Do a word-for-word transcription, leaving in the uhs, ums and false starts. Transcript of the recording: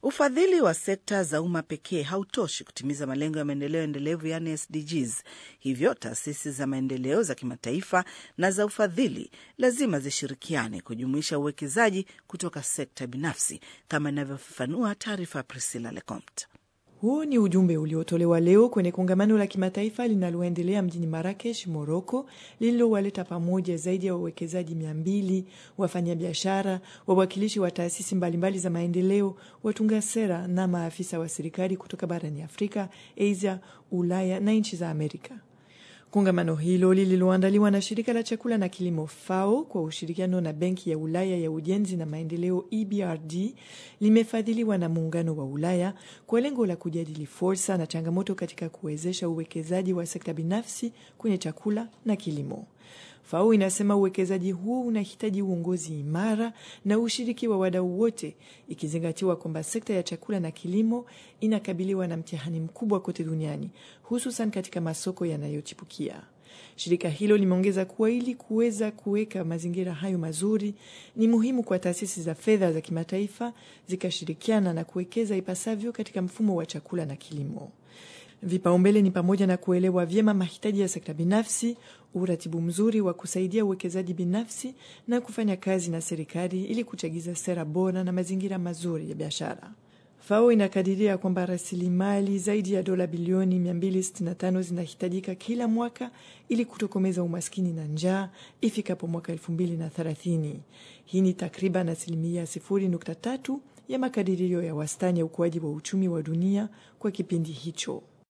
Ufadhili wa sekta za umma pekee hautoshi kutimiza malengo ya maendeleo endelevu, yani S D Gs. Hivyo taasisi za maendeleo za kimataifa na za ufadhili lazima zishirikiane kujumuisha uwekezaji kutoka sekta binafsi, kama inavyofafanua taarifa ya Priscilla Lecomte. Huu ni ujumbe uliotolewa leo kwenye kongamano la kimataifa linaloendelea mjini Marrakesh, Morocco, lililowaleta pamoja zaidi ya wawekezaji mia mbili, wafanyabiashara, wawakilishi wa taasisi mbalimbali za maendeleo, watunga sera na maafisa wa serikali kutoka barani Afrika, Asia, Ulaya na nchi za Amerika. Kongamano hilo lililoandaliwa na shirika la chakula na kilimo FAO kwa ushirikiano na Benki ya Ulaya ya Ujenzi na Maendeleo E B R D limefadhiliwa na Muungano wa Ulaya kwa lengo la kujadili fursa na changamoto katika kuwezesha uwekezaji wa sekta binafsi kwenye chakula na kilimo. FAO inasema uwekezaji huu unahitaji uongozi imara na ushiriki wa wadau wote, ikizingatiwa kwamba sekta ya chakula na kilimo inakabiliwa na mtihani mkubwa kote duniani, hususan katika masoko yanayochipukia. Shirika hilo limeongeza kuwa ili kuweza kuweka mazingira hayo mazuri, ni muhimu kwa taasisi za fedha za kimataifa zikashirikiana na kuwekeza ipasavyo katika mfumo wa chakula na kilimo. Vipaumbele ni pamoja na kuelewa vyema mahitaji ya sekta binafsi, uratibu mzuri wa kusaidia uwekezaji binafsi na kufanya kazi na serikali ili kuchagiza sera bora na mazingira mazuri ya biashara. FAO inakadiria kwamba rasilimali zaidi ya dola bilioni mia mbili sitini na tano zinahitajika kila mwaka ili kutokomeza umaskini na njaa ifikapo mwaka elfu mbili na thelathini. Hii ni takriban asilimia sifuri nukta tatu ya makadirio ya wastani ya ukuaji wa uchumi wa dunia kwa kipindi hicho.